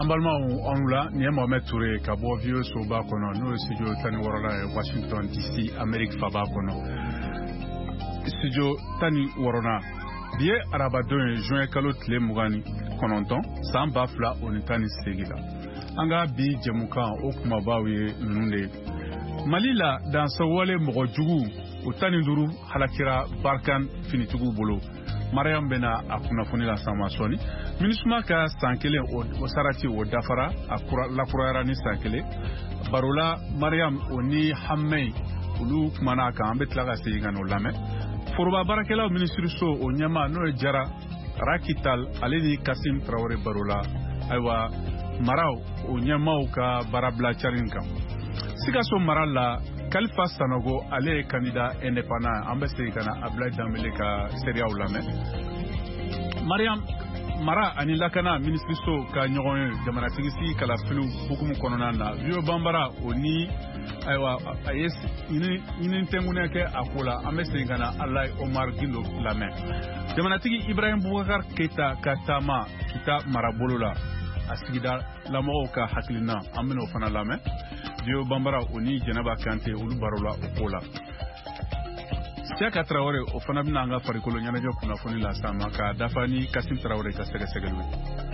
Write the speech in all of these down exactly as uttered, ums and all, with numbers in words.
Ambalma on la ni Mohamed Touré ka bo vieux so ba kono no studio tani worala Washington D C Amerique faba kono studio tani worona biye arabadon juin kalo tle mugani kononton san bafla on tani segila anga bi jemukan o kuma bawe nunde Malila dans sawale mogo jugu o tani duru halakira barkan finitugu bolo Mariam bena akuna funi la samasoni minisma ka sankele o sarati o dafara akura la kurara ni sankele barola Mariam oni hammei ulu mana ka ambe tlaga seyga no lame forba barakela ministre so o nyama no jara rakital aleni Kasim Traoré barola aywa maraw o nyama ka barabla charinka sigaso marala Khalifa Sanogo ale candidat indépendant ambassadeur kana Abdoulaye Dembélé ka seria ulame Mariam Mara ani lakana ministre so ka nyogon jamana tigisi kala filu hukumu konona na bio bambara oni aywa ayes ini ini tengune ke akola ambassadeur kana Allah Omar Gilo lame jamana tigi Ibrahim Boubacar Keita katama kita marabolola asigida lamo ka haklina ameno fana lame Dio Bambara oni Janaba Kante ulu barola okola Siaka Traoré o fana bina nga farikolo nyanajo kuna foni la sama ka dafani Kasim Traoré ka sege segelwe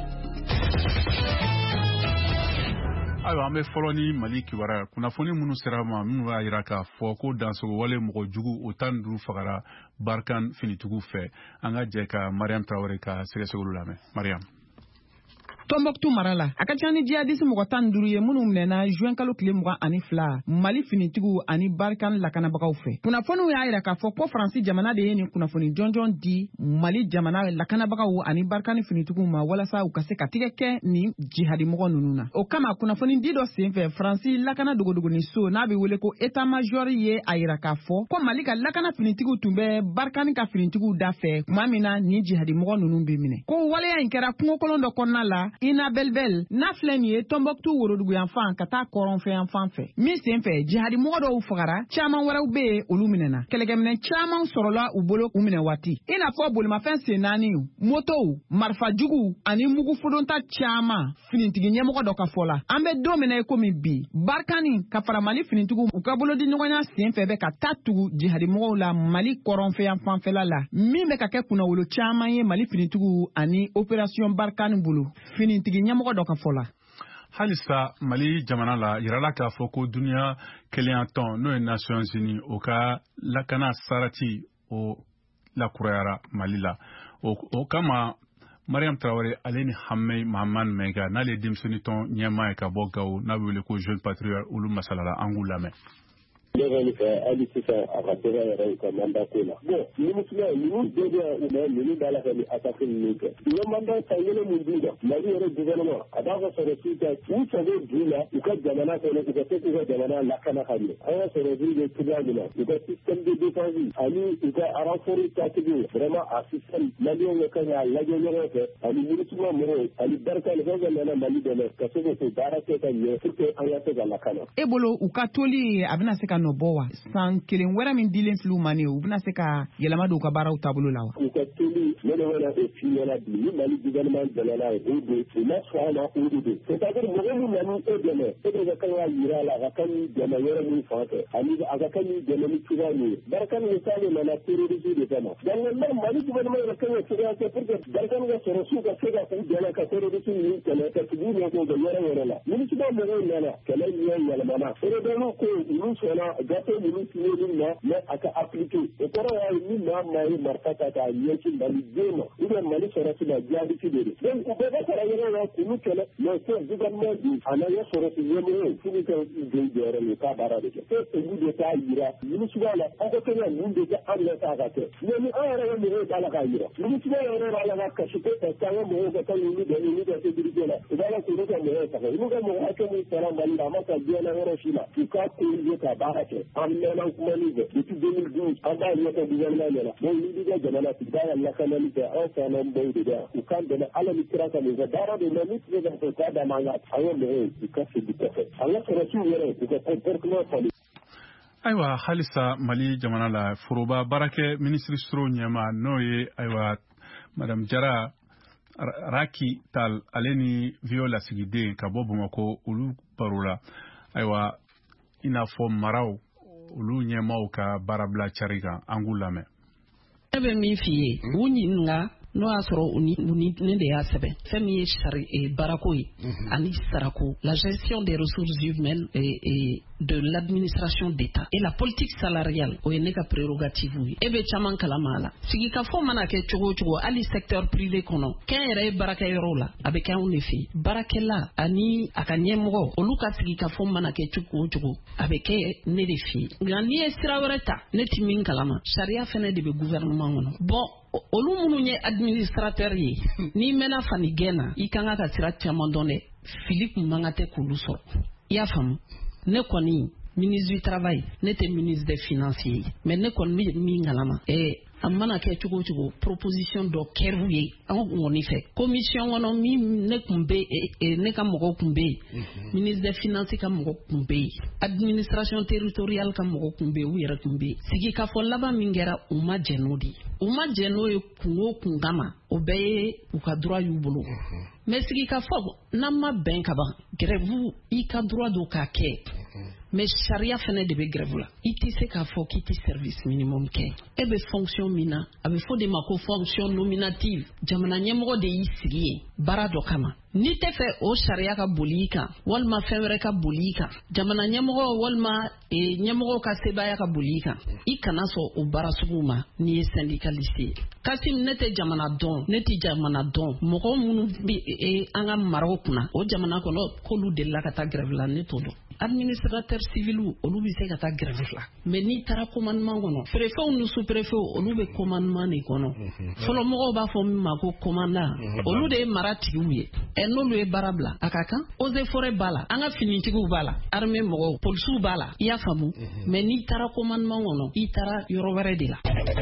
Ayo ambe foloni Maliki wara kuna foni munu serama munu wa iraka foko danso wale moko jugu otan duru fagara barkan finitugu fe anga jeka Mariam Traoré ka sege segelu lame Mariam Tombouctou marala akachani jihadiste mogotan duruye munu mnena juin kalo kile muga ani fla Mali finitigu ani barkan lakana bagaw fe kunafoni ya ira ka fo ko France jamana de yeni kunafoni jonjon di Mali jamana lakana bagaw ani barkan finitigu ma wala sa ukase katigeke ni jihadi mogo nununa o kama kunafoni dido senfe France lakana dogodogo ni so na be wele ko état major ye ayira ka fo ko Mali ka lakana finitigu tumbe barkan ka finitigu da fe mamina ni jihadi mogo nunun be mine ko wale ya inkera kungo kolondo konna la ina belbel na flenie Tombouctou worodugu yanfan kata koron fe yanfan fe mi sen fe jihadi mogo do ufagara chaman wara ube uluminena kelegemne chaman sorola ubolo umine wati ina fo bolima fen senani moto marfa jugu ani mugu fudonta chama finintigi nyemogo do ka fola ambe domene ko mi bi barkani ka fara Mali finitigu ukabolo di nyogonya sen fe be ka tatu jihadi mogo la Mali koron fe yanfan fe la la mi be ka ke kuna wolo chaman ye Mali finitigu ani operation barkani bulu finintigi nyamogo do ka fola Halisa Mali jamana la yirala ka foko dunia kelianton no Nations Unies o ka lakana sarati o la kurayara Mali la o, o kama Mariam Traoré aleni hammei Mahaman Mega na le dimsoniton nyama ka bogaw na wele ko jeune patriote ulu masalala angulame Ali Sisa akatera yara ka manda kula bon ni musula ni mu dede uma ni dala ka ni atake ni ka ni manda tayele mu dinga mali yara gouvernement adaka sore sita ku sabe dula ka jamana ko ne ka te ko jamana la kana khali aya sore dinga tibadila ka système de défense ali ka arafori ta tibi vraiment a système mali yo ka ya la yo yo ka ali musula mo ali barka le ga na mali de ka se ko baraka ka ni ko aya te la kana ebolo ukatoli abina seka no bowa san kelen wera min dilen flu mani u bina se ka yelama do ka baraw tabulu lawa ukatoli mena wala e fiela bi ni Mali gouvernement de la e de na fana o de c'est-à-dire mo mo mani e de ne e de ka ya yira la ka kan de na yera min faate ani aga kan de na mi tuga ni barkan ni sale na terrorisme de dama dan na Mali gouvernement de kan ya tuga ke pour que barkan ga soro su ka se ga ku de na ka terrorisme ni ke na ka tugu ni ko de yera yera la ni ci ba mo na na ke na ni yela mana e de no ko ni so na gato mulu tiyo na na aka appliquer e koro ya ni na mai markata ta yeki Mali dema ida Mali sora ti da jadi ti de den ko be ka yera na ku ni kele no ko gouvernement di ana ya sora ti yemo ku ni ka de yera ni ka bara de ke e ni de ta yira ni su wala ko ko ya ni de ka Allah ta ga te ni ara ya ni ta la ka yira ni su ya ra la ga ka shi ko ta ta mo ga ta ni de ni de te di de la ida la ku ni ka mo ta ni ga mo ha ke ni sara Mali da ma ka je na ro shi la ku ka ku ni ka bara ke amena kuma ni de depuis deux mille douze anda ni ka gouvernement la bon ni diga jamana ti da la kana ni da an sana mbo de da ku kan da ala ni kira ka ni da dara de ni ti da ko ka da manga ayo me ku ka fi ka fe ala ka ci yere ku ka portement pali aywa halisa Mali jamana la furuba barake ministre stro nyama noye aywa madame Jara Raki Tal aleni viola sigide ka bɔ Bamakɔ olu baro la aywa ina fɔ maraw olu ɲɛmaaw ka baarabila cari kan an k'u lamɛn. E bɛ min f'i ye u ɲininka n'o y'a sɔrɔ u ni ne de y'a sɛbɛn fɛn min ye sari baarako ye ani sarako la gestion des ressources humaines et, et de l'administration d'État et la politique salariale o ye ne ka prérogative ye e bɛ caman kalama la sigi ka fɔ mana kɛ cogo o cogo hali secteur privé kɔnɔ kɛn yɛrɛ ye baarakɛyɔrɔ la a bɛ kɛ anw de fɛ baarakɛla ani a ka ɲɛmɔgɔ olu ka sigi ka fɔ mana kɛ cogo o cogo a bɛ kɛ ne de fɛ nka n'i ye sira wɛrɛ ta ne ti min kalama sariya fɛnɛ de bɛ gouvernement kɔnɔ bon olu minnu ye administrateur ye n'i mɛnna fani gɛn na i kan ka sira caman dɔn dɛ fili kun man ka tɛ k'olu sɔrɔ i y'a faamu ne kɔni ministre du travail ne tɛ ministre des finances ye mais ne kɔni bɛ min kalama ɛɛ a mana kɛ cogo o cogo proposition dɔ kɛr'u ye an kɔni fɛ commission kɔnɔ min ne kun bɛ ne ka mɔgɔw kun bɛ yen ministre des finances ka mɔgɔ kun bɛ yen administration territoriale ka mɔgɔ kun bɛ yen u yɛrɛ kun bɛ yen sigi ka fɔ laban min kɛra u ma jɛn n'o de ye u ma jɛn n'o ye kun o kun kama o bɛɛ ye u ka droit y'u bolo mais sigi ka fɔ n'an ma bɛn ka ban grève i ka droit do k'a kɛ mais sariya fɛnɛ de bɛ grève la i tɛ se k'a fɔ k'i tɛ service minimum kɛ e bɛ fonction min na a bɛ fɔ de ma ko fonction nominative jamana ɲɛmɔgɔ de y'i sigi yen baara dɔ kama n'i tɛ fɛ o sariya ka boli i kan walima fɛn wɛrɛ ka boli i kan jamana ɲɛmɔgɔ walima ɲɛmɔgɔ ka sebaaya ka boli i kan i kana sɔn o baara sugu ma n'i ye syndicaliste ye Kasim ne tɛ jamana dɔn ne tɛ jamana dɔn mɔgɔ minnu bɛ an ka maraw kunna o jamana kɔnɔ k'olu delila ka taa grève la ne t'o dɔn administrateur civil olu bɛ se ka taa grève la mais n'i taara commandement kɔnɔ préfet ni sous-préfet olu bɛ commandement de kɔnɔ fɔlɔ mɔgɔw b'a fɔ min ma ko commandant olu de ye mara tigiw ye ɛ n'olu ye baara bila a ka kan eaux et forêts b'a la an ka finitigiw b'a la armée mɔgɔw policiers b'a la i y'a faamu mais n'i taara commandement kɔnɔ i taara yɔrɔ wɛrɛ de la.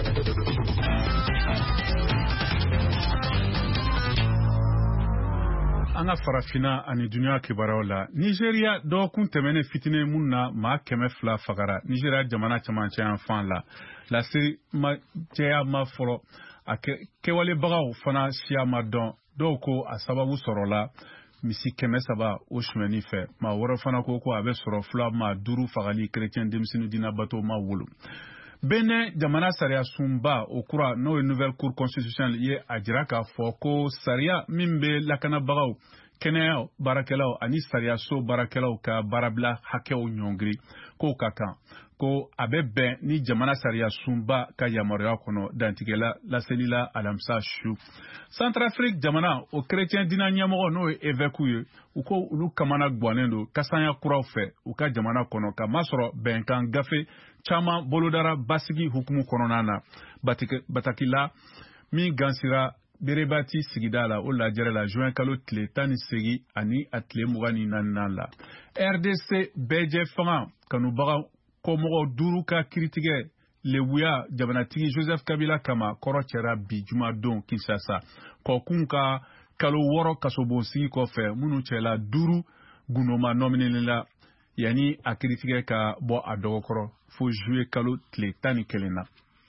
An ka farafina ani duniya kibaruyaw la Nigeria dɔgɔkun tɛmɛnen fitinin mun na maa kɛmɛ fila fagara Nigeria jamana camancɛ yan fan la lase ma cɛya ma fɔlɔ a kɛwalebagaw fana siya ma dɔn dɔw ko a sababu sɔrɔla misi kɛmɛ saba o sumɛni fɛ maa wɛrɛ fana ko ko a bɛ sɔrɔ fila maa duuru fagali chrétien denmisɛnnin dina bato ma wolo Benin jamana sariya sunba o kura n'o ye nouvelle cour constitutionnelle ye a jira k'a fɔ ko sariya min bɛ lakanabagaw kɛnɛya baarakɛlaw ani sariya so baarakɛlaw ka baarabila hakɛw ɲɔngiri k'o ka kan ko a bɛ bɛn ni jamana sariya sunba ka yamaruya kɔnɔ dantigɛla laselila alamisa su Centrafrique jamana o chrétien dina ɲɛmɔgɔ n'o ye évêque ye u ko olu kamana guwanen don kasanya kuraw fɛ u ka jamana kɔnɔ ka masɔrɔ bɛnkan gafe caman bolodara basigi hukumu kɔnɔna na Batakila min gansira Berebati sigida la o lajɛrɛ la juin kalo tile tan ni segin ani a tile mugan ni naaninan la R D C bɛɛjɛ fanga kanubaga kɔmɔgɔ duuru ka kiritigɛ lewuya jamanatigi Joseph Kabila kama kɔrɔ cɛra bi jumadon Kinshasa kɔkun ka kalo wɔɔrɔ kasobonsigi kɔfɛ minnu cɛla duuru gunoma nɔminɛli la yani a kiritigɛ ka bɔ a dɔgɔkɔrɔ fo juillet kalo tile tan ni kelen na.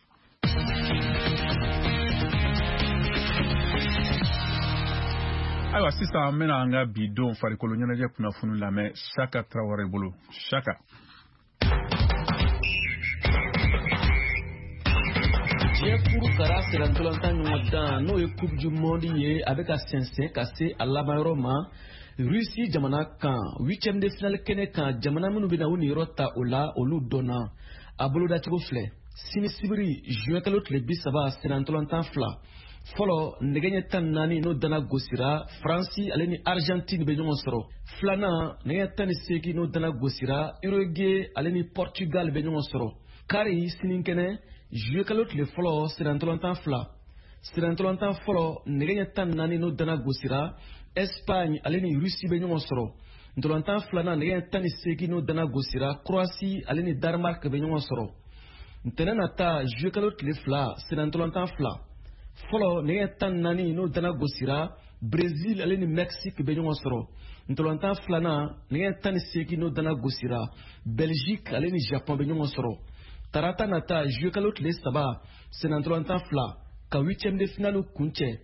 Ayiwa sisan an bɛna an ka bi don farikolo ɲɛnajɛ kunnafoni lamɛn Saka Traoré bolo Saka. Diɲɛ kuru kara sera ntolantan ɲɔgɔn dan n'o ye coupe du monde ye a bɛ ka sɛnsɛn ka se a laban yɔrɔ ma Russie jamana kan huitième de finale kɛnɛ kan jamana minnu bɛ na u niyɔrɔ ta o la olu dɔnna a bolodacogo filɛ sini sibiri juin kalo tile bi saba sera ntolantan fila fɔlɔ nɛgɛ ɲɛ tan naani n'o dana gosira Faransi ale ni Argentine bɛ ɲɔgɔn sɔrɔ filanan nɛgɛ tan ni seegin n'o dana gosira Uruguay ale ni Portugal bɛ ɲɔgɔn sɔrɔ kari sinikɛnɛ juillet kalo tile fɔlɔ sera ntolantan fila sera ntolantan fɔlɔ nɛgɛ ɲɛ tan naani n'o dana gosira Espagne ale ni Russie bɛ ɲɔgɔn sɔrɔ ntolantan filanan nɛgɛ ɲɛ tan ni seegin n'o dana gosira Croatie ale ni Danemark bɛ ɲɔgɔn sɔrɔ ntɛnɛn nata juillet kalo tile fila sera ntolantan fila fɔlɔ nɛgɛ tan naani n'o dana gosira Brésil ale ni Mexique bɛ ɲɔgɔn sɔrɔ ntolantan filanan nɛgɛ tan ni seegin n'o dana gosira Belgique ale ni Japon bɛ ɲɔgɔn sɔrɔ tarata nata juillet kalo tile saba sera ntolantan fila ka huitième de finale kuncɛ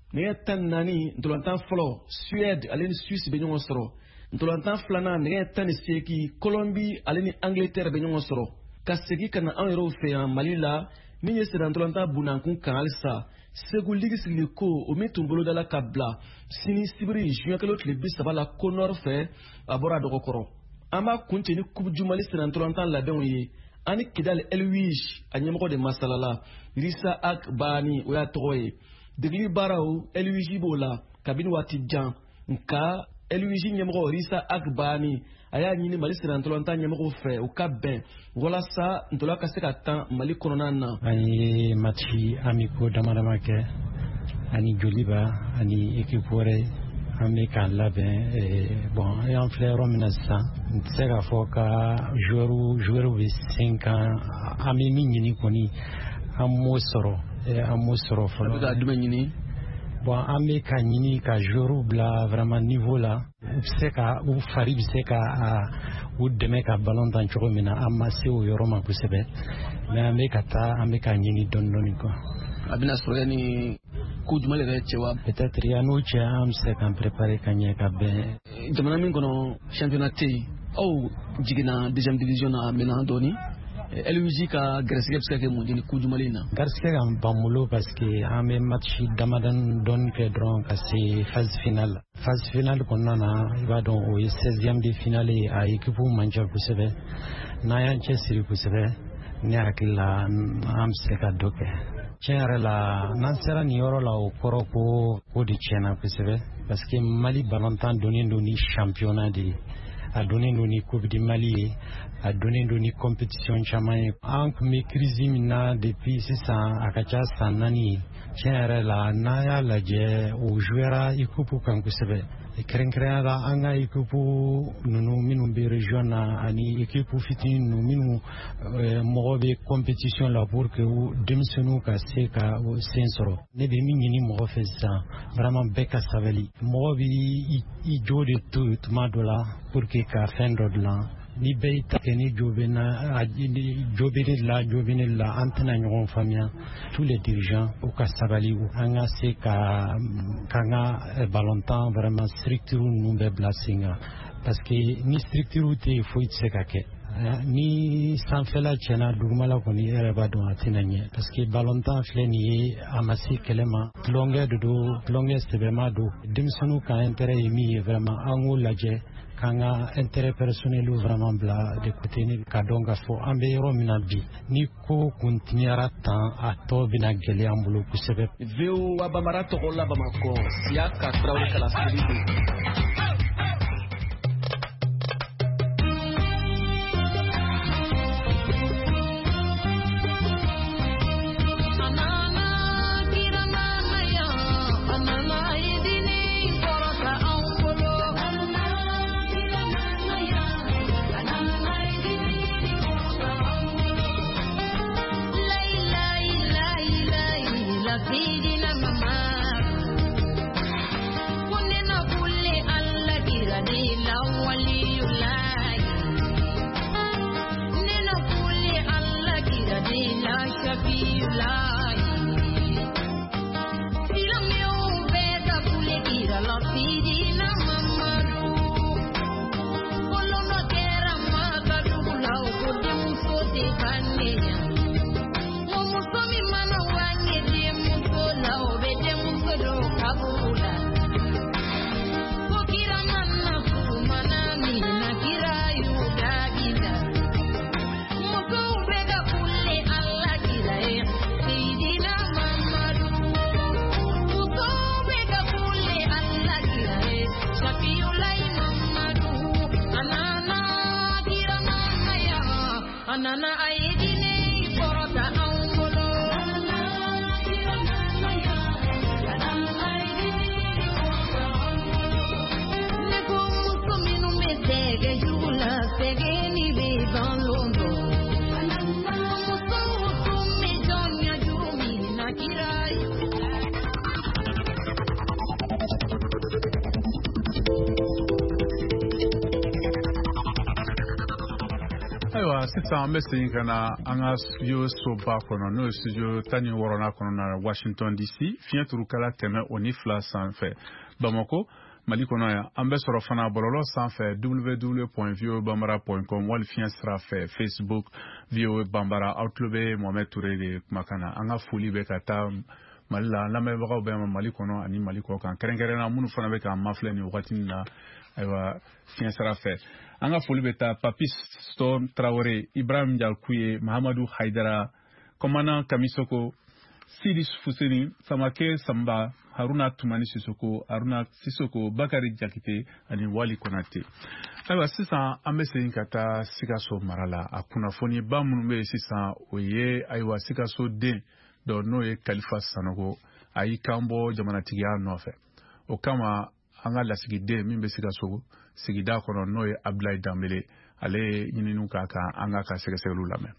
nege tan nani ntolantan fɔlɔ Suède ale ni Suisse bɛ ɲɔgɔn sɔrɔ ntolantan filanan nege tan ni seegin Colombie ale ni Angleterre bɛ ɲɔgɔn sɔrɔ ka segin ka na an yɛrɛw fɛ yan Mali la min ye sera ntolantan bunankun kan halisa Segu ligi sigili ko o min tun bolodala ka bila sini sibiri juin kalo tile bi saba la ko nord fɛ a bɔra a dɔgɔkɔrɔ an b'a kuncɛ ni coupe du Mali sera ntolantan labɛnw ye ani Kidal Elwige a ɲɛmɔgɔ de masalala Rissa Ak Bahani o y'a tɔgɔ ye degeli baaraw Elwige b'o la kabini waati jan nka Elwige ɲɛmɔgɔ Rissa Ak Bahani a y'a ɲini Mali sera ntolantan ɲɛmɔgɔw fɛ u ka bɛn walasa ntola ka se ka tan Mali kɔnɔna na. An ye match amico dama dama kɛ ani Joliba ani équipe wɛrɛ an bɛ k'a labɛn bon an y'an filɛ yɔrɔ min na sisan n tɛ se k'a fɔ ka joueur joueur bɛ sen kan an bɛ min ɲini kɔni an m'o sɔrɔ an m'o sɔrɔ fɔlɔ. A bɛ ka jumɛn ɲini? Bon an bɛ ka ɲini ka joueur bila vraiment niveau la u bɛ se ka u fari bɛ se ka u dɛmɛ ka ballon tan cogo min na an ma se o yɔrɔ ma kosɛbɛ mais an bɛ ka taa an bɛ ka ɲini dɔɔni dɔɔni quoi. A bɛna sɔrɔ yanni ko jumɛn yɛrɛ cɛ wa? Peut-être yan'o cɛ an bɛ se k'an préparer ka ɲɛ ka bɛn. Jamana min kɔnɔ championnat tɛ yen aw jiginna deuxième division na maintenant dɔɔni. Elwige ka gɛrɛsɛgɛ bɛ se ka kɛ mun ye ni ko jumɛn in na? Gɛrɛsɛgɛ ka ban bolo parce que an bɛ match damadɔni dɔɔni kɛ dɔrɔn ka se phase finale la. Phase finale kɔnɔna na i b'a dɔn o ye seizième de finale ye a équipe man ca kosɛbɛ n'an y'an cɛsiri kosɛbɛ ne hakili la an bɛ se ka dɔ kɛ. Tiɲɛ yɛrɛ la n'an sera nin yɔrɔ la o kɔrɔ ko ko de tiɲɛna kosɛbɛ parce que Mali ballontan donnen don ni championnat de ye a donnen don ni coupe du Mali ye a donnen don ni compétition caman ye an tun bɛ crise min na depuis sisan a ka ca san naani ye tiɲɛ yɛrɛ la n'an y'a lajɛ o jouera équipe kan kosɛbɛ kɛrɛnkɛrɛnya la an ka équipe ninnu minnu bɛ région na ani équipe fitinin ninnu minnu mɔgɔ bɛ compétition la pour que denmisɛnninw ka se ka sen sɔrɔ ne bɛ min ɲini mɔgɔ fɛ sisan vraiment bɛɛ ka sabali mɔgɔ bɛ i jo de to tuma dɔ la pour que ka fɛn dɔ dilan ni bɛɛ y'i ta kɛ ni jo bɛ na jo bɛ ne la jo bɛ ne la an tɛna ɲɔgɔn faamuya tous les dirigeants u ka sabali an ka se ka k'an ka ballontan vraiment structure ninnu bɛɛ bila sen kan parce que ni structure tɛ yen foyi tɛ se ka kɛ ni sanfɛla tiɲɛna dugumala kɔni e yɛrɛ b'a dɔn a tɛna ɲɛ parce que ballontan filɛ nin ye a ma se kɛlɛ ma tulonkɛ de don tulonkɛ sɛbɛnma don denmisɛnninw ka intérêt ye min ye vraiment an k'o lajɛ k'an ka intérêt personnel vraiment bila de côté ka dɔn k'a fɔ an bɛ yɔrɔ min na bi ni ko kun tiɲɛra tan a tɔ bɛna gɛlɛya an bolo kosɛbɛ. V O A Bamara tɔgɔ la Bamakɔ Siyaka Tarawele Kalasiri don. Ayiwa sisan an bɛ segin ka na an ka studio soba kɔnɔ n'o ye studio tan ni wɔɔrɔnan kɔnɔna Washington D C fiɲɛ turukala kɛmɛ o ni fila sanfɛ Bamako Mali kɔnɔ yan an bɛ sɔrɔ fana bɔlɔlɔ sanfɛ w w w point v o a bambara point com wali fiɲɛ sira fɛ Facebook V O A Bambara aw tulo bɛ Mohamed Touré de kumakan na an ka foli bɛ ka taa Mali la lamɛnbagaw bɛ Mali kɔnɔ ani Mali kɔ kan kɛrɛnkɛrɛnna minnu fana bɛ k'an mafilɛ nin wagati in na ayiwa fiɲɛ sira fɛ an ka foli bɛ taa Papis Storm Traoré Ibrahim Jalkuye Mahamadu Haidara Commandant Kamisoko Sidi Fuseni Samake Samba Haruna Tumani Sisoko Haruna Sisoko Bakari Jakite ani Wali Konate ayiwa sisan an bɛ segin ka taa Sikaso mara la a kunnafoni ba minnu bɛ sisan o ye ayiwa Sikaso den dɔ n'o ye Kalifa Sanogo a y'i kan bɔ jamanatigiya nɔfɛ o kama an ka lasigiden min bɛ Sikaso sigida kɔnɔ n'o ye Abdoulaye Dambele ale ye ɲininiw k'a kan an ka ka sɛgɛsɛgɛliw lamɛn.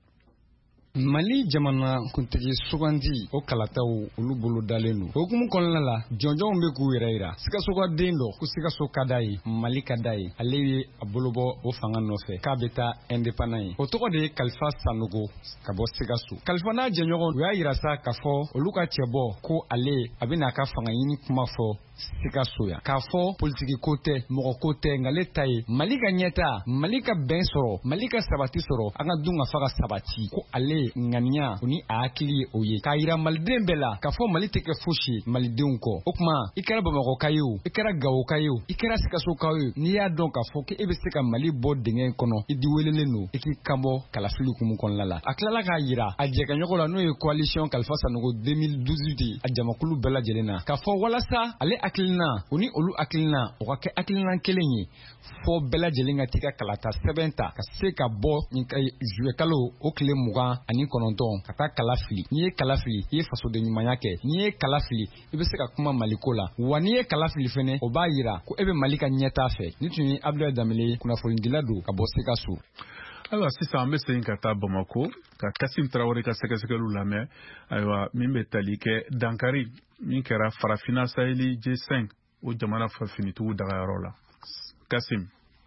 Mali jamana kuntigi sugandi o kalataw olu bolo dalen do hukumu kɔnɔna la jɔnjɔnw bɛ k'u yɛrɛ yira Sikaso ka den dɔ ko Sikaso ka d'a ye Mali ka d'a ye ale ye a bolo bɔ o fanga nɔfɛ k'a bɛ taa indépendant ye o tɔgɔ de ye Kalifa Sanogo ka bɔ Sikaso Kalifa n'a jɛɲɔgɔn u y'a yira sa k'a fɔ olu ka cɛ bɔ ko ale a bɛ n'a ka fanga ɲini kuma fɔ Sikaso ya k'a fɔ politiki ko tɛ mɔgɔ ko tɛ ngale ta ye Mali ka ɲɛta Mali ka bɛn sɔrɔ Mali ka sabati sɔrɔ an ka dun ka fa ka sabati ko ale ŋaniya o ni a hakili ye o ye k'a yira maliden bɛɛ la k'a fɔ Mali tɛ kɛ fosi malidenw kɔ o kuma i kɛra Bamakɔ ka ye o i kɛra Gawo ka ye o i kɛra Sikaso ka ye n'i y'a dɔn k'a fɔ k'e bɛ se ka Mali bɔ dingɛ in kɔnɔ i di welelen don i k'i kan bɔ kalafili hukumu kɔnɔna la a tilala k'a yira a jɛkaɲɔgɔn la n'o ye coalition Kalifa Sanogo deux mille douze de a jamakulu bɛɛ lajɛlen na k'a fɔ walasa ale hakilina o ni olu hakilina o ka kɛ hakilina kelen ye fɔ bɛɛ lajɛlen ka t'i ka kalata sɛbɛn ta ka se ka bɔ juillet kalo o tile mugan ani kɔnɔntɔn ka taa kala fili n'i ye kala fili i ye fasoden ɲumanya kɛ n'i ye kala fili i bɛ se ka kuma Maliko la wa n'i ye kala fili fɛnɛ o b'a yira ko e bɛ Mali ka ɲɛtaa fɛ ni tun ye Abdoulaye Dambele kunnafonidila don ka bɔ Sikaso. Ayiwa sisan an bɛ segin ka taa Bamako ka Kasim Traoré ka sɛgɛsɛgɛliw lamɛn ayiwa min bɛ tali kɛ dankari min kɛra Farafina Saheli G cinq o jamana finitigiw dagayɔrɔ la Kasim.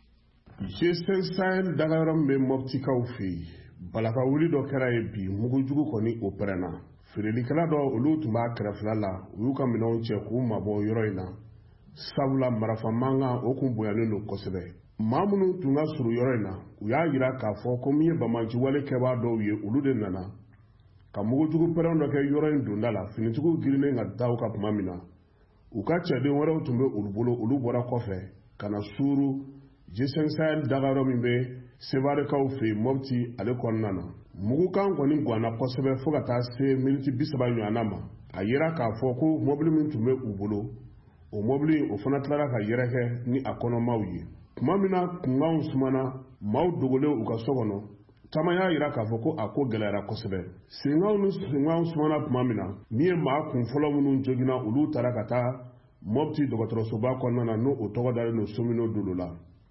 G cinq Sahel dagayɔrɔ min bɛ Moptikaw fɛ yen balaka wuli dɔ kɛra ye bi mugujugu kɔni o pɛrɛnna feerelikɛla dɔ olu tun b'a kɛrɛfɛla la u y'u ka minɛnw cɛ k'u mabɔ yɔrɔ in na sabula marafa mankan o kun bonyanen don kosɛbɛ maa minnu tun ka surun yɔrɔ in na u y'a yira k'a fɔ ko min ye bamaci wale kɛbaa dɔw ye olu de nana ka mugujugu pɛrɛn dɔ kɛ yɔrɔ in donda la finitigiw girinnen ka da u ka kuma min na u ka cɛden wɛrɛw tun bɛ olu bolo olu bɔra kɔfɛ ka na suuru G cinq Sahel dagayɔrɔ min bɛ Sevarekaw fɛ Mopti ale kɔnɔna na mugukan kɔni ganna kosɛbɛ fo ka taa se miniti bi saba ɲɔgɔnna ma a yera k'a fɔ ko mobili min tun bɛ u bolo o mobili o fana tilara ka yɛrɛkɛ ni a kɔnɔmaw ye tuma min na kunkanw sumana maaw dogolen u ka so kɔnɔ caman y'a yira k'a fɔ ko a ko gɛlɛyara kosɛbɛ senkanw ni senkanw sumana tuma min na min ye maa kun fɔlɔ minnu joginna olu taara ka taa Mopti dɔgɔtɔrɔsoba kɔnɔna na n'o o tɔgɔ dalen don Somino Dolo la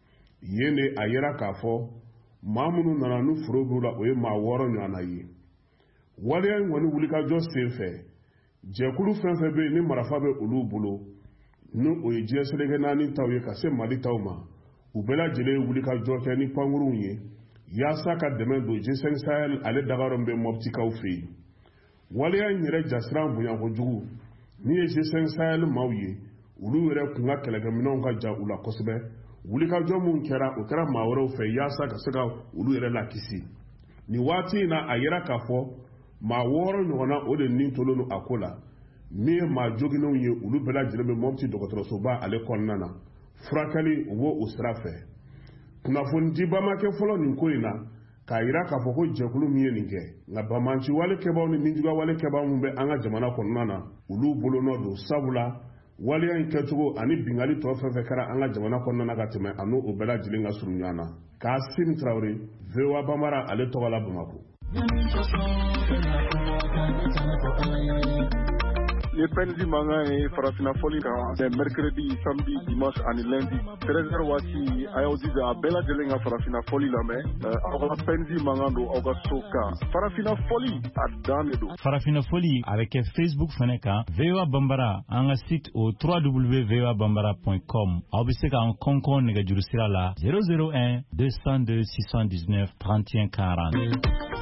yen de a yera k'a fɔ maa minnu nana n'u foro b'u la o ye maa wɔɔrɔ ɲɔgɔnna ye waleya in kɔni wulikajɔ sen fɛ jɛkulu fɛn fɛn bɛ yen ni marifa bɛ olu bolo ni o ye diɲɛ seleke naani taw ye ka se Mali taw ma u bɛɛ lajɛlen ye wulikajɔ kɛ ni pankuruw ye yaasa ka dɛmɛ don G cinq Sahel ale dagayɔrɔ min bɛ Moptikaw fɛ yen waleya in yɛrɛ jasiran bonya kojugu ni ye G cinq Sahel maaw ye olu yɛrɛ kun ka kɛlɛkɛminɛnw ka ja u la kosɛbɛ wulikajɔ mun kɛra o kɛra maa wɛrɛw fɛ yaasa ka se ka olu yɛrɛ lakisi ni waati in na a yera k'a fɔ maa wɔɔrɔ ɲɔgɔnna o de nin tolen don a ko la min ye maa joginnenw ye olu bɛɛ lajɛlen bɛ Mopti dɔgɔtɔrɔsoba ale kɔnɔna na furakɛli u b'o o sira fɛ kunnafonidiba ma kɛ fɔlɔ nin ko in na k'a yira k'a fɔ ko jɛkulu min ye nin kɛ nka bamaci walekɛbaw ni ninjuguya walekɛbaw min bɛ an ka jamana kɔnɔna na olu bolonɔ don sabula waleya in kɛcogo ani bingali tɔ fɛn fɛn kɛra an ka jamana kɔnɔna na ka tɛmɛ a n'o bɛɛ lajɛlen ka surun ɲɔgɔn na Kasim Traoré V O A Bambara ale tɔgɔ la Bamako. les penzi manga et farafina foli ka mercredi samedi dimanche ani lundi treize heures wati ayo diza bela jelenga farafina foli la me awga penzi manga do awga soka farafina foli adane do farafina foli avec Facebook feneka V O A Bambara en site au w w w point v o a bambara point com aw be se ka en konkon nega juru sira la zéro zéro un deux cent deux six cent dix-neuf trente et un quarante.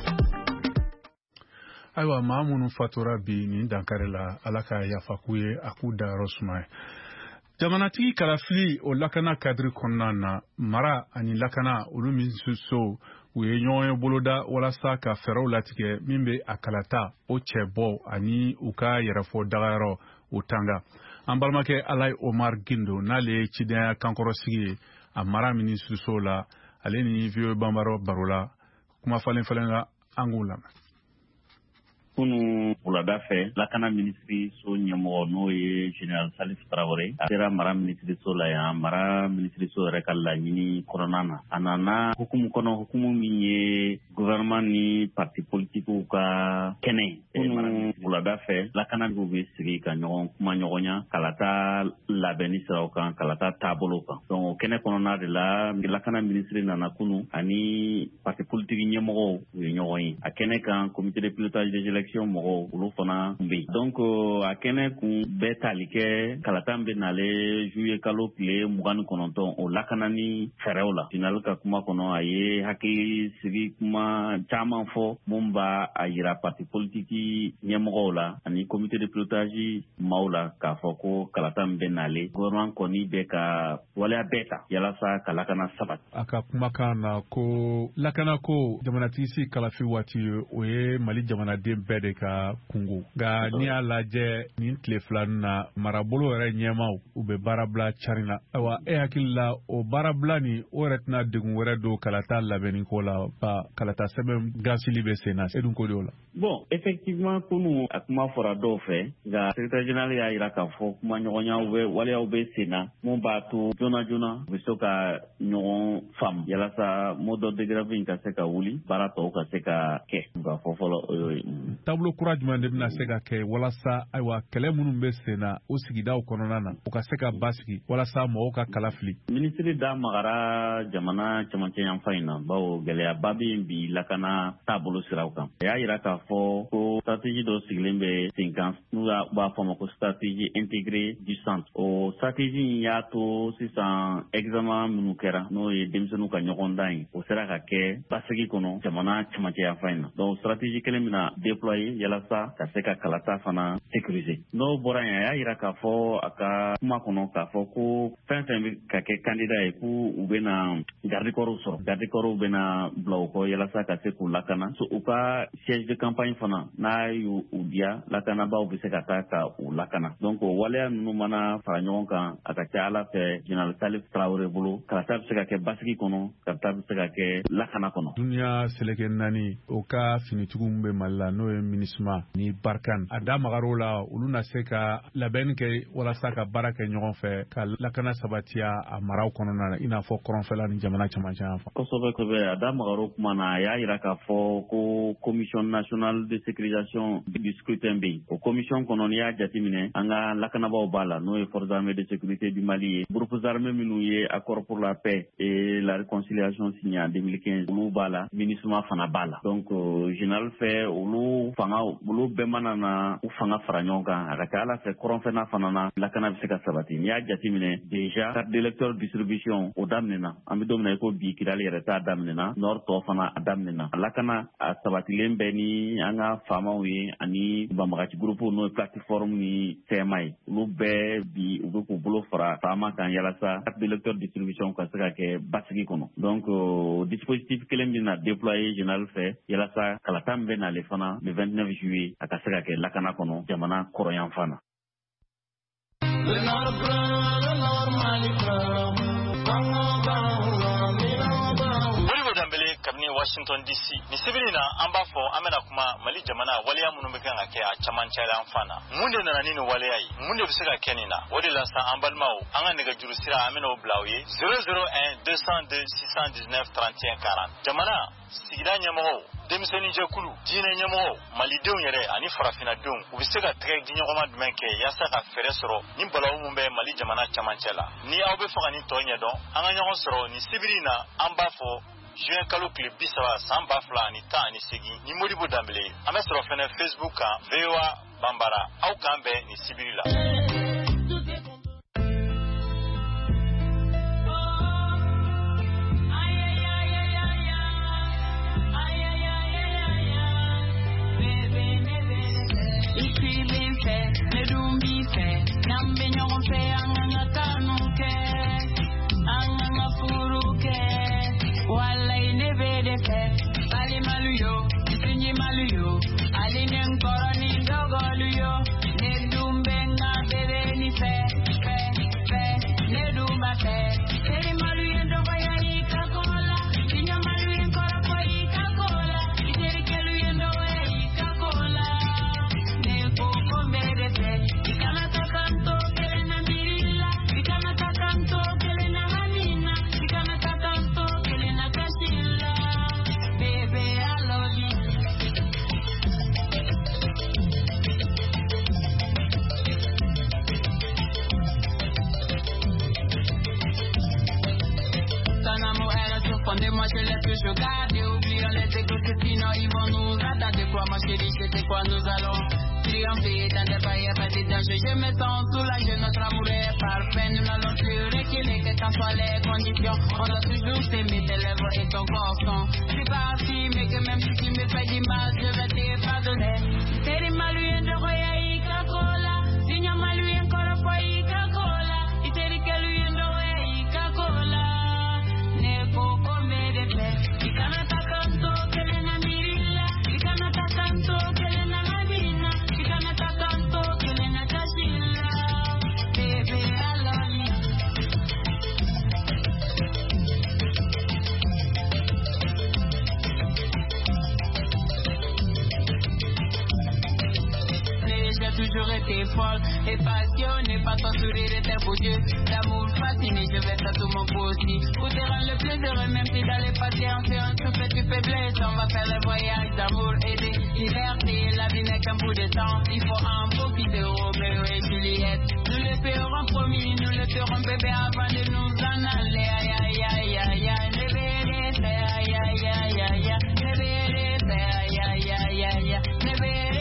Aywa maa minnu fatura bi nin dankare la ala ka yafa k'u ye a k'u dayɔrɔ suma ye. Jamanatigi kalafili o lakana kadiri kɔnɔna na mara ani lakana olu min so u ye ɲɔgɔn ye boloda walasa ka fɛɛrɛw latigɛ min bɛ a kalata o cɛ bɔ ani u ka yɛrɛfɔ dagayɔrɔ o tanga. An balimakɛ Alayi Omar Gindo n'ale ye cidenya kankɔrɔsigi ye a mara minisiso la ale ni V O A Bambara baro la kuma falen falen ka an k'u lamɛn. Kunu wulada fɛ lakana ministiri so ɲɛmɔgɔ n'o ye General Salif Traoré a sera mara ministiri so la yan mara ministiri so yɛrɛ ka laɲini kɔnɔna na a nana hukumu kɔnɔ hukumu min ye gouvernement ni parti politikiw ka kɛnɛ kunu wulada fɛ lakanadugu bɛ sigi ka ɲɔgɔn kuma ɲɔgɔnya kalata labɛnni siraw kan kalata taabolo kan donc o kɛnɛ kɔnɔna de la lakana ministiri nana kunu ani parti politiki ɲɛmɔgɔw u ye ɲɔgɔn ye a kɛnɛ kan comité de pilotage des élections mɔgɔw olu fana kun bɛ yen donc a kɛnɛ kun bɛɛ tali kɛ kalata bɛ nale juillet kalo tile mugan ni kɔnɔntɔn o lakanani fɛɛrɛw la final ka kuma kɔnɔ a ye hakili sigi kuma caman fɔ mun b'a a yira parti politiki ɲɛmɔgɔw la ani comité de pilotage maaw la k'a fɔ ko kalata bɛ nale gouvernement kɔni bɛ ka waleya bɛɛ ta yalasa ka lakana sabati. A ka kumakan na ko lakana ko jamanatigi si kalafi waati o ye Mali jamanaden bɛɛ de ka kungo nka n'i y'a lajɛ nin tile fila na marabolo yɛrɛ ɲɛmaw u bɛ baarabila cari la ayiwa e hakili la o baarabila nin o yɛrɛ tɛna degun wɛrɛ don kalata labɛnni ko la ba kalata sɛbɛn gansili bɛ sen na e dun ko de o la. Bon effectivement kunu a kuma fɔra dɔw fɛ nka secrétaire général y'a yira k'a fɔ kuma ɲɔgɔnyaw bɛ waleyaw bɛ sen na mun b'a to joona joona u bɛ se ka ɲɔgɔn faamu yalasa mot d'ordre de grève in ka se ka wuli baara tɔw ka se ka kɛ nka fɔ fɔlɔ o y'o ye. Taabolo kura jumɛn de bɛna se ka kɛ walasa ayiwa kɛlɛ minnu bɛ sen na o sigidaw kɔnɔna na u ka se ka basigi walasa mɔgɔw ka kala fili. Minisiri da magara jamana cɛmancɛ yanfan in na bawo gɛlɛyaba bɛ yen bi lakana taabolo siraw kan. A y'a yira k'a fɔ ko stratégie dɔ sigilen bɛ sen kan n'u b'a fɔ a ma ko stratégie intégrée du centre. O stratégie in y'a to sisan examen minnu kɛra n'o ye denmisɛnninw ka ɲɔgɔn dan ye o sera ka kɛ basigi kɔnɔ jamana cɛmancɛ yanfan in na. Donc stratégie kelen bɛna déployer yalasa ka se ka kalata fana sécuriser. N'o bɔra yen a y'a yira k'a fɔ a ka kuma kɔnɔ k'a fɔ ko fɛn fɛn bɛ ka kɛ candidat ye k'u u bɛna garde corps sɔrɔ garde corps bɛna bila u kɔ yalasa ka se k'u lakana so u ka siège de campagne fana n'a y'u u diya lakanabaaw bɛ se ka taa ka u lakana donc o waleya ninnu mana fara ɲɔgɔn kan a ka ca ala fɛ General Salif Traoré bolo kalata bɛ se ka kɛ basigi kɔnɔ kalata bɛ se ka kɛ lakana kɔnɔ. Duniya seleke naani o ka finitigiw min bɛ Mali la n'o ye MINUSMA ni Barkan a da magar'o la olu na se ka labɛnni kɛ walasa ka baara kɛ ɲɔgɔn fɛ ka lakana sabatiya a maraw kɔnɔna na i n'a fɔ kɔrɔnfɛla ni jamana cɛmancɛ yan fan. Kosɛbɛ kosɛbɛ a da magar'o kuma na a y'a yira k'a fɔ ko commission nationale de sécurisation du scrutin bɛ yen o commission kɔnɔ n'i y'a jateminɛ an ka lakanabaaw b'a la n'o ye forces armées de sécurité du Mali ye groupes armés minnu ye accord pour la paix et la réconciliation signé en deux mille quinze olu b'a la MINUSMA fana b'a la donc général fɛ olu fanga olu bɛɛ mana na u fanga fara ɲɔgɔn kan a ka kɛ ala fɛ kɔrɔnfɛna fana na lakana bɛ se ka sabati n'i y'a jateminɛ déjà carte d'électeur distribution o daminɛna an bɛ don min na i ko bi Kidali yɛrɛ t'a daminɛna nord tɔ fana a daminɛna a lakana a sabatilen bɛ ni an ka faamaw ye ani banbagaci groupe n'o ye plateforme ni C M A ye olu bɛɛ bi u bɛ k'u bolo fara faama kan yalasa carte d'électeur distribution ka se ka kɛ basigi kɔnɔ donc dispositif kelen bɛ na déployer général fɛ yalasa kalata min bɛ nale fana le vingt-neuf juillet a ka se ka kɛ lakana kɔnɔ jamana kɔrɔyan fana. kabini Washington D C ni sibirina amba fo amena kuma Mali jamana waliya munu bekanga ke a chamanchala amfana munde na nini waliya yi munde bisika kenina wodi la sa ambalmao anga nega jurusira amena oblauye zero zero one deux zéro deux six un neuf trente et un quarante jamana sigida nyamo demisoni jakulu dine nyamo Mali dew yere ani farafina dew ubisika trek dinyo koma dumenke yasa ka feresoro ni balawu mumbe Mali jamana chamanchala ni awbe fagani tonya don anga nyago soro ni sibirina amba fo Juin kalo kile bisawa samba fla ni ta ni segi ni modibo dambele amesro fene Facebook ka V O A Bambara au kambe ni sibirila. Moi je l'ai toujours gardé, oublions les égos que sinon ils vont nous rattacher. Quoi ma chérie, c'était quoi nous allons triompher dans des barrières, pas des dangers. Je me sens soulagé, notre amour est parfait. Nous n'allons plus reculer, quelles qu'en soient les conditions. On doit toujours s'aimer, tes lèvres et ton corps sont. Je suis parti, mais que même si tu me fais du mal, je vais te pardonner. T'es malu de roya y cacola, signor malu encore fois y cacola. Il t'est dit que lui de roya y cacola. Toujours été folle et passionnée par ton sourire et tes beaux yeux d'amour fasciné, je vais faire tout mon possible pour te rendre le plaisir, même si dans les patiences et un tout petit faiblesse, on va faire le voyage d'amour et de liberté. La vie n'est qu'un bout de temps, il faut en profiter. Roméo et Juliette, nous le ferons promis, nous le ferons bébé avant de nous en aller. Aïe aïe aïe aïe aïe, le bébé, aïe aïe aïe aïe aïe, le bébé, aïe aïe aïe aïe, le bébé.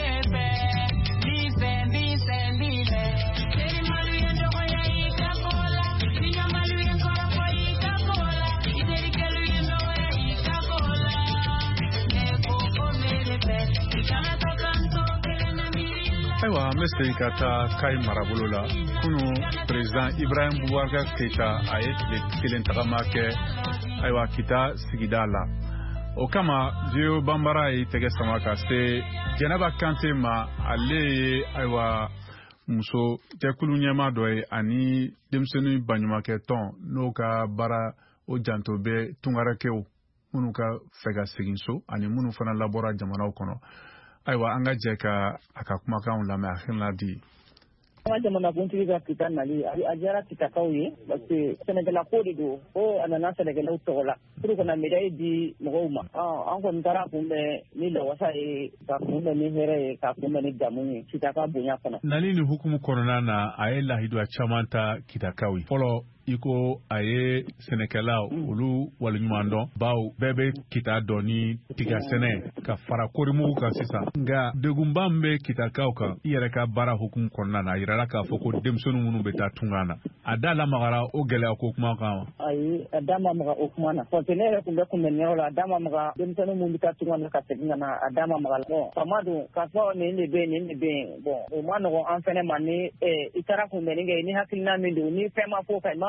Aywa an bɛ segin ka taa Kayi marabolo la kunu président Ibrahim Boubacar Keita a ye tile kelen tagama kɛ aywa Kita sigida la o kama Dio Bambara ye tɛgɛ sama ka se Jɛnɛba Kante ma ale ye aywa muso jɛkulu ɲɛma dɔ ye ani denmisɛnnin baɲumankɛ tɔn n'o ka baara o janto bɛ tungarakɛw minnu ka fɛ ka segin so ani minnu fana labɔra jamanaw kɔnɔ. Aywa an ka jɛ ka a ka kumakanw lamɛn a hakilina di. An ka jamanakuntigi ka Kita nali a diyara Kitakaw ye parce que sɛnɛkɛlako de don ko a nana sɛnɛkɛlaw tɔgɔ la pour kana médaille di mɔgɔw ma. An kɔni taara kunbɛn ni lawasa ye ka kunbɛn ni hɛrɛ ye ka kunbɛn ni damu ye Kitaka bonya kɔnɔ. Nali ni hukumu kɔnɔna na a ye lahidu caman ta Kitakaw ye. Fɔlɔ i ko a ye sɛnɛkɛlaw olu waleɲuman dɔn baw bɛɛ bɛ Kita dɔn ni tiga sɛnɛ ka fara kɔrimugu kan sisan nka degunba min bɛ Kitakaw kan i yɛrɛ ka baara hukumu kɔnɔna na a yirala k'a fɔ ko denmisɛnnin minnu bɛ taa tunga na a da lamagara o gɛlɛya ko kuma kan wa. Ayi a da ma maga o kuma na parce que ne yɛrɛ tun bɛ kunbɛniyɔrɔ la a da ma maga denmisɛnnin minnu bɛ taa tunga na ka segin ka na a da ma maga la bon faama don k'a fɔ nin de bɛ yen nin de bɛ yen bon o ma nɔgɔn an fɛnɛ ma ni i taara kunbɛnni kɛ ni hakilina min don ni fɛn ma fɔ o kan i ma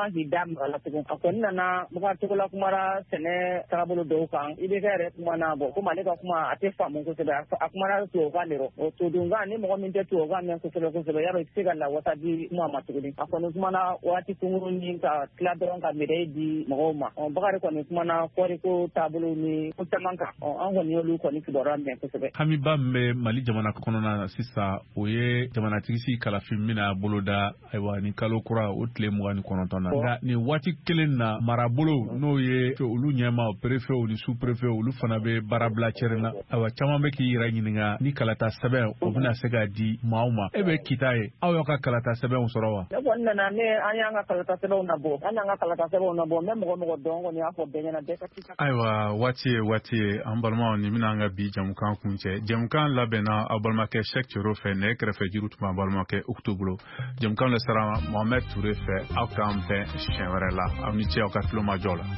kan k'i da maga la tugun a kɔni nana muga cogola kumara sɛnɛ taabolo dɔw kan I B K yɛrɛ kumana bɔ komi ale ka kuma a tɛ faamu kosɛbɛ a kumana tubabukan de rɔ o todunkan ni mɔgɔ min tɛ tubabukan mɛn kosɛbɛ kosɛbɛ yarɔ I tɛ se ka lawasa di kuma ma tuguni a kɔni kumana waati kunkurunin ka tila dɔrɔn ka médaille di mɔgɔw ma Bakari kɔni kumana kɔriko taabolo ni ko caman kan an kɔni y'olu kɔni kibaruya mɛn kosɛbɛ. Hami ba min bɛ Mali jamana kɔnɔna na sisan o ye jamanatigisi kalafin mina boloda ayiwa ni kalo kura o tile mugan ni kɔnɔntɔn na nka nin waati kelen na marabolo n'o ye olu ɲɛma préfet ni sous préfet olu fana bɛ baarabila cɛrin na ayiwa caman bɛ k'i yɛrɛ ɲininka ni kalata sɛbɛn o bɛna se ka di maaw ma e bɛ kita ye aw y'aw ka kalata sɛbɛnw sɔrɔ wa? Ne kɔni nana ne an y'an ka kalata sɛbɛnw nabɔ an y'an ka kalata sɛbɛnw nabɔ n bɛ mɔgɔ mɔgɔ dɔn kɔni y'a fɔ bɛɛ ɲɛna bɛɛ ka kita. Ayiwa waati ye waati ye an balimaw ni bɛna an ka bi jamukan kun cɛ jamukan labɛnna aw balimakɛ Sɛk Coro fɛ nɛgɛ kɛrɛfɛ juru tun b'an balimakɛ Uktu bolo jamukan le sara Mohamed Touré fɛ aw k'an bɛn siɲɛ wɛrɛ la aw ni ce aw ka tulomajɔ la.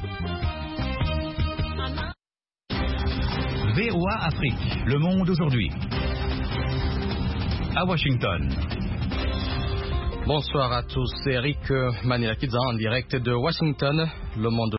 V O A Afrique, le monde aujourd'hui. À Washington. Bonsoir à tous, c'est Eric Manilakidza en direct de Washington, le monde